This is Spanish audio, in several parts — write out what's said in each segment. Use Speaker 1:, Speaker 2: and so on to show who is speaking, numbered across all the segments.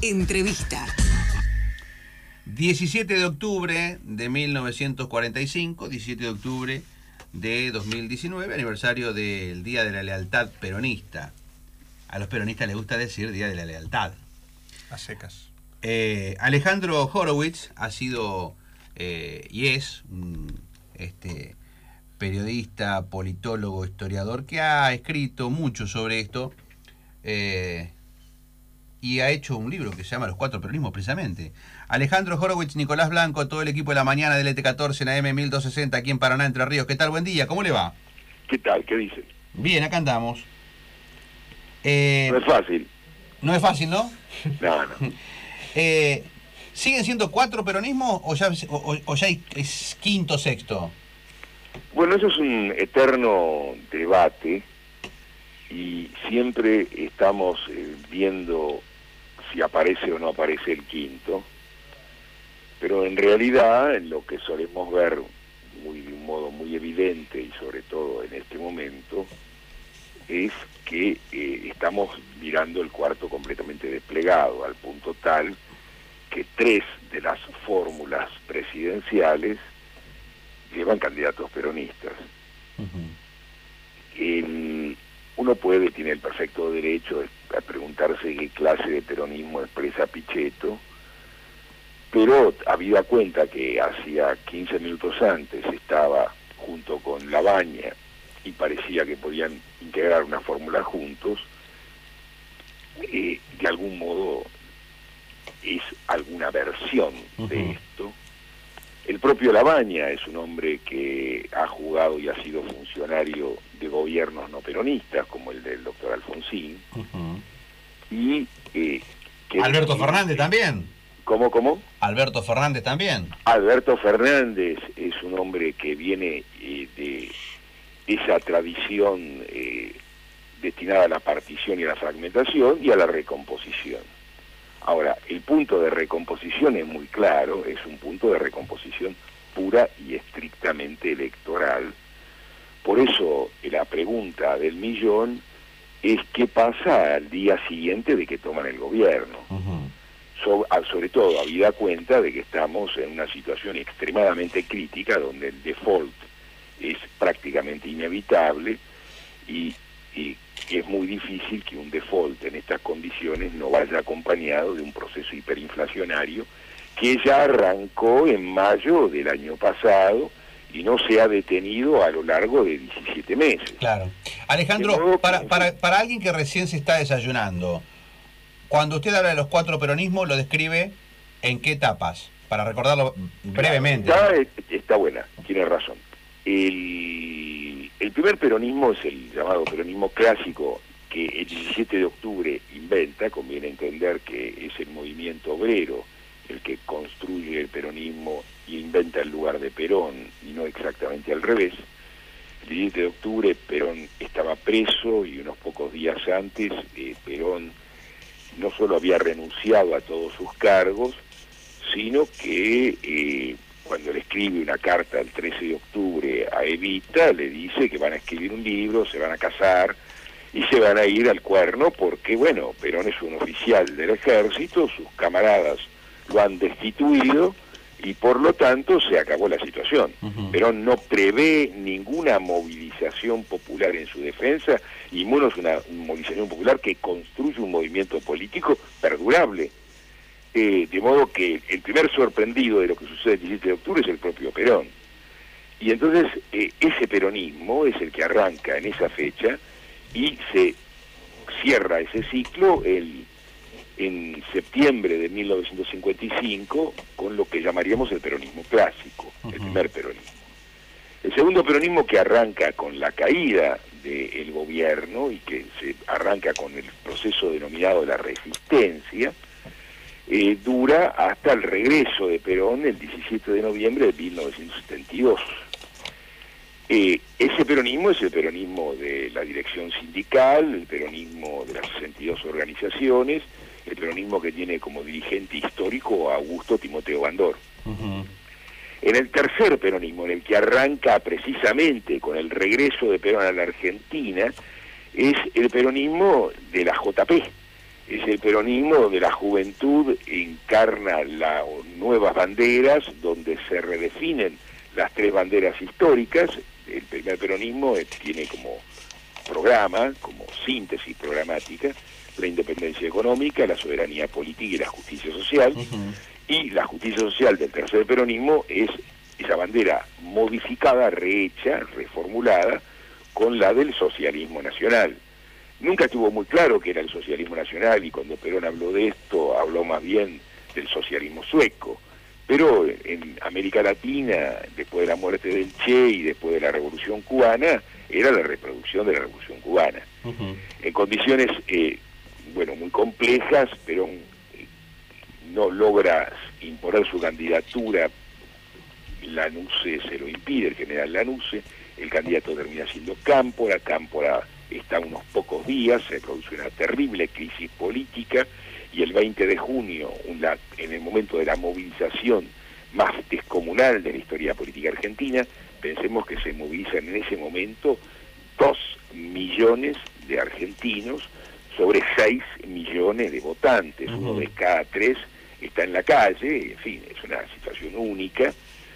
Speaker 1: Entrevista.
Speaker 2: 17 de octubre de 1945, 17 de octubre de 2019, aniversario del Día de la Lealtad Peronista. A los peronistas les gusta decir Día de la Lealtad.
Speaker 3: A secas.
Speaker 2: Alejandro Horowitz ha sido y es un periodista, politólogo, historiador que ha escrito mucho sobre esto y ha hecho un libro que se llama Los Cuatro Peronismos, precisamente. Alejandro Horowitz, Nicolás Blanco, todo el equipo de la mañana del ET14 en AM 1260 aquí en Paraná, Entre Ríos. ¿Qué tal? Buen día, ¿cómo le va?
Speaker 4: ¿Qué tal? ¿Qué dicen?
Speaker 2: Bien, acá andamos.
Speaker 4: No es fácil.
Speaker 2: No es fácil, ¿no?
Speaker 4: No.
Speaker 2: ¿Siguen siendo cuatro peronismos o ya es quinto, sexto?
Speaker 4: Bueno, eso es un eterno debate y siempre estamos viendo si aparece o no aparece el quinto, pero en realidad lo que solemos ver de un modo muy evidente y sobre todo en este momento es que estamos mirando el cuarto completamente desplegado, al punto tal que 3 de las fórmulas presidenciales llevan candidatos peronistas. Uno tiene el perfecto derecho a preguntarse qué clase de peronismo expresa Pichetto, pero habida cuenta que hacía 15 minutos antes estaba junto con Labaña y parecía que podían integrar una fórmula juntos, de algún modo es alguna versión de esto. El propio Labaña es un hombre que ha jugado y ha sido funcionario de gobiernos no peronistas, como el del doctor Alfonsín. Y
Speaker 2: Alberto Fernández también.
Speaker 4: ¿Cómo?
Speaker 2: Alberto Fernández también.
Speaker 4: Alberto Fernández es un hombre que viene de esa tradición destinada a la partición y a la fragmentación y a la recomposición. Ahora, el punto de recomposición es muy claro, es un punto de recomposición pura y estrictamente electoral. Por eso la pregunta del millón es qué pasa al día siguiente de que toman el gobierno. Sobre todo, habida cuenta de que estamos en una situación extremadamente crítica donde el default es prácticamente inevitable y es muy difícil que un default en estas condiciones no vaya acompañado de un proceso hiperinflacionario que ya arrancó en mayo del año pasado y no se ha detenido a lo largo de 17 meses.
Speaker 2: Claro. Alejandro, para alguien que recién se está desayunando, cuando usted habla de los cuatro peronismos, lo describe en qué etapas, para recordarlo brevemente.
Speaker 4: Está buena, tiene razón. El primer peronismo es el llamado peronismo clásico, que el 17 de octubre inventa. Conviene entender que es el movimiento obrero el que construye el peronismo y inventa el lugar de Perón, y no exactamente al revés. El 17 de octubre Perón estaba preso y unos pocos días antes Perón no solo había renunciado a todos sus cargos, sino que cuando le escribe una carta el 13 de octubre a Evita, le dice que van a escribir un libro, se van a casar y se van a ir al cuerno porque, bueno, Perón es un oficial del ejército, sus camaradas lo han destituido y por lo tanto se acabó la situación. Perón no prevé ninguna movilización popular en su defensa y menos una movilización popular que construye un movimiento político perdurable. De modo que el primer sorprendido de lo que sucede el 17 de octubre es el propio Perón. Y entonces ese peronismo es el que arranca en esa fecha y se cierra ese ciclo en septiembre de 1955 con lo que llamaríamos el peronismo clásico, el primer peronismo. El segundo peronismo, que arranca con la caída del gobierno y que se arranca con el proceso denominado de la resistencia, dura hasta el regreso de Perón el 17 de noviembre de 1972. Ese peronismo es el peronismo de la dirección sindical, el peronismo de las 62 organizaciones, el peronismo que tiene como dirigente histórico a Augusto Timoteo Bandor. En el tercer peronismo, en el que arranca precisamente con el regreso de Perón a la Argentina, es el peronismo de la JP, Es el peronismo donde la juventud encarna las nuevas banderas, donde se redefinen las tres banderas históricas. El primer peronismo tiene como programa, como síntesis programática, la independencia económica, la soberanía política y la justicia social. Y la justicia social del tercer peronismo es esa bandera modificada, rehecha, reformulada, con la del socialismo nacional. Nunca estuvo muy claro qué era el socialismo nacional, y cuando Perón habló de esto, habló más bien del socialismo sueco. Pero en América Latina, después de la muerte del Che y después de la Revolución Cubana, era la reproducción de la Revolución Cubana. En condiciones, muy complejas, Perón no logra imponer su candidatura, Lanuse se lo impide, el general Lanuse, el candidato termina siendo Cámpora está unos pocos días, se produce una terrible crisis política, y el 20 de junio, en el momento de la movilización más descomunal de la historia política argentina, pensemos que se movilizan en ese momento 2 millones de argentinos sobre 6 millones de votantes, uno de cada 3 está en la calle, en fin, es una situación única.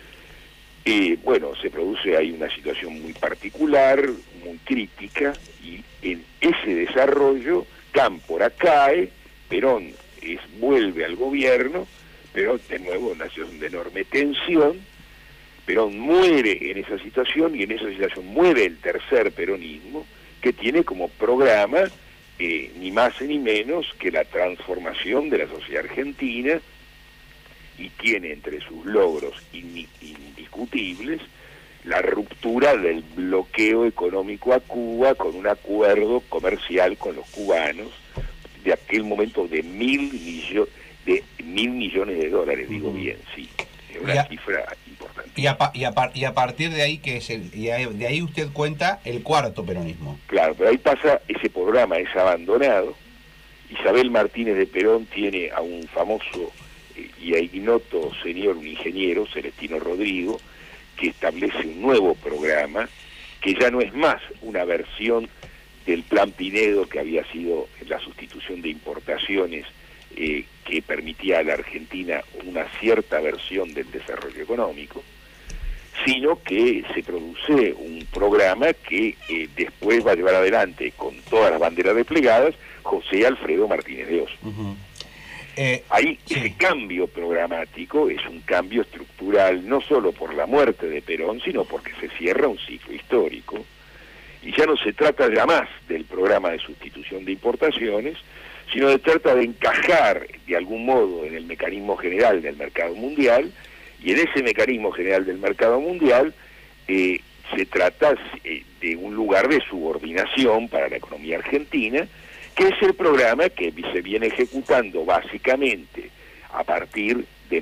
Speaker 4: Se produce ahí una situación muy particular, muy crítica, y en ese desarrollo Cámpora cae, Perón vuelve al gobierno, pero de nuevo una situación de enorme tensión. Perón muere en esa situación, y en esa situación muere el tercer peronismo, que tiene como programa ni más ni menos que la transformación de la sociedad argentina, y tiene entre sus logros indiscutibles la ruptura del bloqueo económico a Cuba con un acuerdo comercial con los cubanos de aquel momento de mil millones de dólares, digo bien, sí, es una cifra importante.
Speaker 2: Y a partir de ahí, de ahí usted cuenta el cuarto peronismo.
Speaker 4: Claro, pero ahí pasa, ese programa es abandonado. Isabel Martínez de Perón tiene a un famoso y a ignoto señor, un ingeniero, Celestino Rodrigo, que establece un nuevo programa, que ya no es más una versión del Plan Pinedo, que había sido la sustitución de importaciones, que permitía a la Argentina una cierta versión del desarrollo económico, sino que se produce un programa que después va a llevar adelante, con todas las banderas desplegadas, José Alfredo Martínez de Oz. Ahí ese cambio programático es un cambio estructural, no solo por la muerte de Perón, sino porque se cierra un ciclo histórico, y ya no se trata ya más del programa de sustitución de importaciones, sino se trata de encajar de algún modo en el mecanismo general del mercado mundial, y en ese mecanismo general del mercado mundial se trata de un lugar de subordinación para la economía argentina, que es el programa que se viene ejecutando básicamente a partir de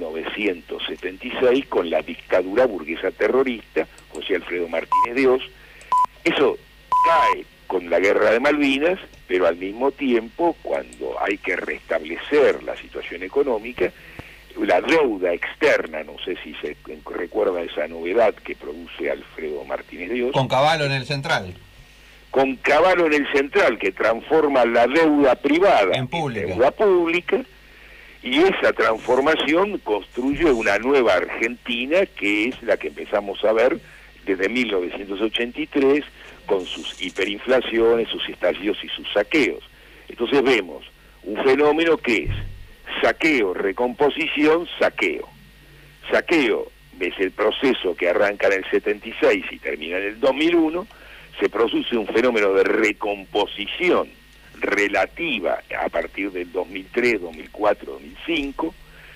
Speaker 4: 1976 con la dictadura burguesa terrorista, José Alfredo Martínez de Oz. Eso cae con la guerra de Malvinas, pero al mismo tiempo, cuando hay que restablecer la situación económica, la deuda externa, no sé si se recuerda esa novedad que produce Alfredo Martínez de Oz.
Speaker 2: Con Cavallo en el Central.
Speaker 4: Con Cavallo en el Central, que transforma la deuda privada en deuda pública, y esa transformación construye una nueva Argentina, que es la que empezamos a ver desde 1983, con sus hiperinflaciones, sus estallidos y sus saqueos. Entonces vemos un fenómeno que es saqueo, recomposición, saqueo. Saqueo es el proceso que arranca en el 76 y termina en el 2001, se produce un fenómeno de recomposición relativa a partir del 2003, 2004, 2005.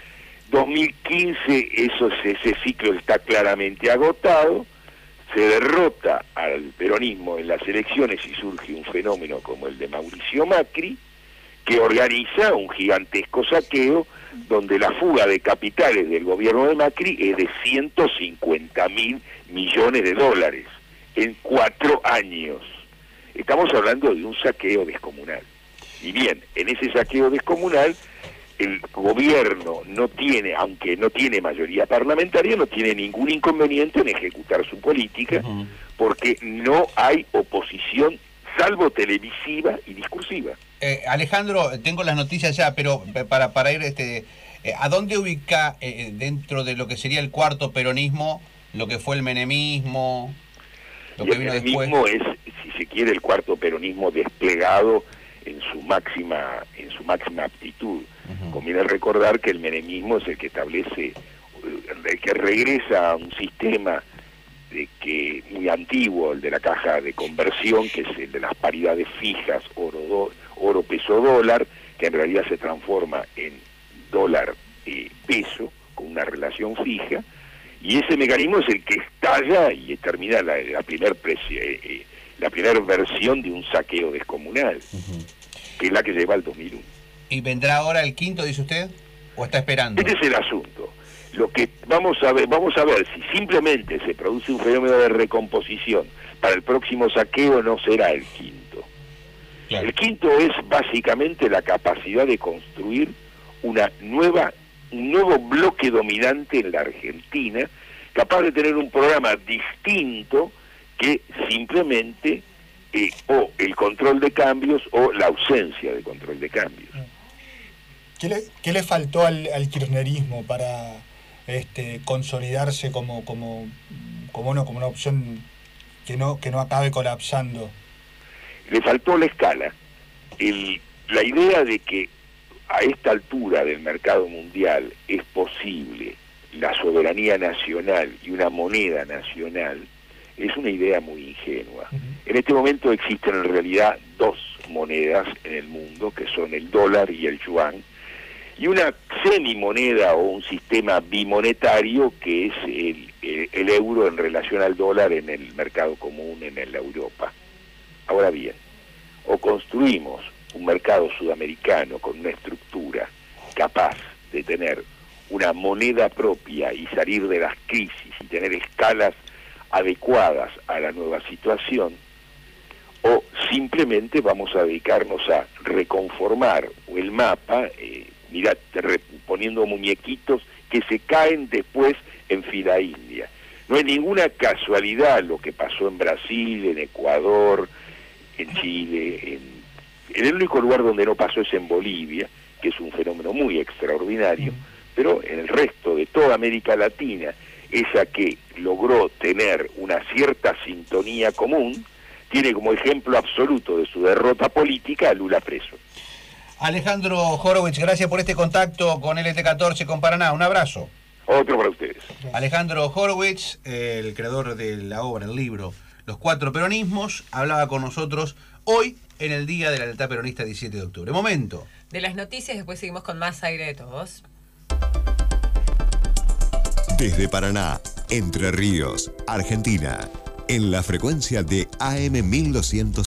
Speaker 4: 2015 ese ciclo está claramente agotado, se derrota al peronismo en las elecciones y surge un fenómeno como el de Mauricio Macri, que organiza un gigantesco saqueo donde la fuga de capitales del gobierno de Macri es de 150.000 millones de dólares en 4 años. Estamos hablando de un saqueo descomunal. Y bien, en ese saqueo descomunal, el gobierno no tiene, aunque no tiene mayoría parlamentaria, no tiene ningún inconveniente en ejecutar su política, porque no hay oposición, salvo televisiva y discursiva.
Speaker 2: Alejandro, tengo las noticias ya, pero para ir, ¿a dónde ubica dentro de lo que sería el cuarto peronismo lo que fue el menemismo, lo que vino después?
Speaker 4: El menemismo es, si se quiere, el cuarto peronismo desplegado en su máxima aptitud. Conviene recordar que el menemismo es el que establece, el que regresa a un sistema muy antiguo, el de la caja de conversión, que es el de las paridades fijas, oro peso dólar, que en realidad se transforma en dólar peso, con una relación fija, y ese mecanismo es el que estalla y termina la primera versión de un saqueo descomunal, que es la que lleva al 2001.
Speaker 2: ¿Y vendrá ahora el quinto, dice usted, o está esperando?
Speaker 4: Este es el asunto. Lo que vamos a ver si simplemente se produce un fenómeno de recomposición para el próximo saqueo. No será el quinto. Claro. El quinto es básicamente la capacidad de construir un nuevo bloque dominante en la Argentina, capaz de tener un programa distinto que simplemente o el control de cambios o la ausencia de control de cambios.
Speaker 1: ¿Qué le faltó al kirchnerismo para consolidarse como una opción que no acabe colapsando?
Speaker 4: Le faltó la escala. La idea de que a esta altura del mercado mundial es posible la soberanía nacional y una moneda nacional es una idea muy ingenua. En este momento existen en realidad dos monedas en el mundo, que son el dólar y el yuan, y una semimoneda o un sistema bimonetario que es el euro en relación al dólar en el mercado común en la Europa. Ahora bien, o construimos un mercado sudamericano con una estructura capaz de tener una moneda propia y salir de las crisis y tener escalas adecuadas a la nueva situación, o simplemente vamos a dedicarnos a reconformar el mapa, poniendo muñequitos que se caen después en fila india. No es ninguna casualidad lo que pasó en Brasil, en Ecuador, en Chile, en el único lugar donde no pasó es en Bolivia, que es un fenómeno muy extraordinario, pero en el resto de toda América Latina, esa que logró tener una cierta sintonía común, tiene como ejemplo absoluto de su derrota política a Lula preso.
Speaker 2: Alejandro Horowitz, gracias por este contacto con LT14, con Paraná. Un abrazo.
Speaker 4: Otro para ustedes.
Speaker 2: Alejandro Horowitz, el creador de la obra, el libro Los Cuatro Peronismos, hablaba con nosotros hoy en el Día de la Lealtad Peronista, 17 de octubre. Momento
Speaker 3: de las noticias, después seguimos con más Aire de Todos.
Speaker 5: Desde Paraná, Entre Ríos, Argentina, en la frecuencia de AM 1220.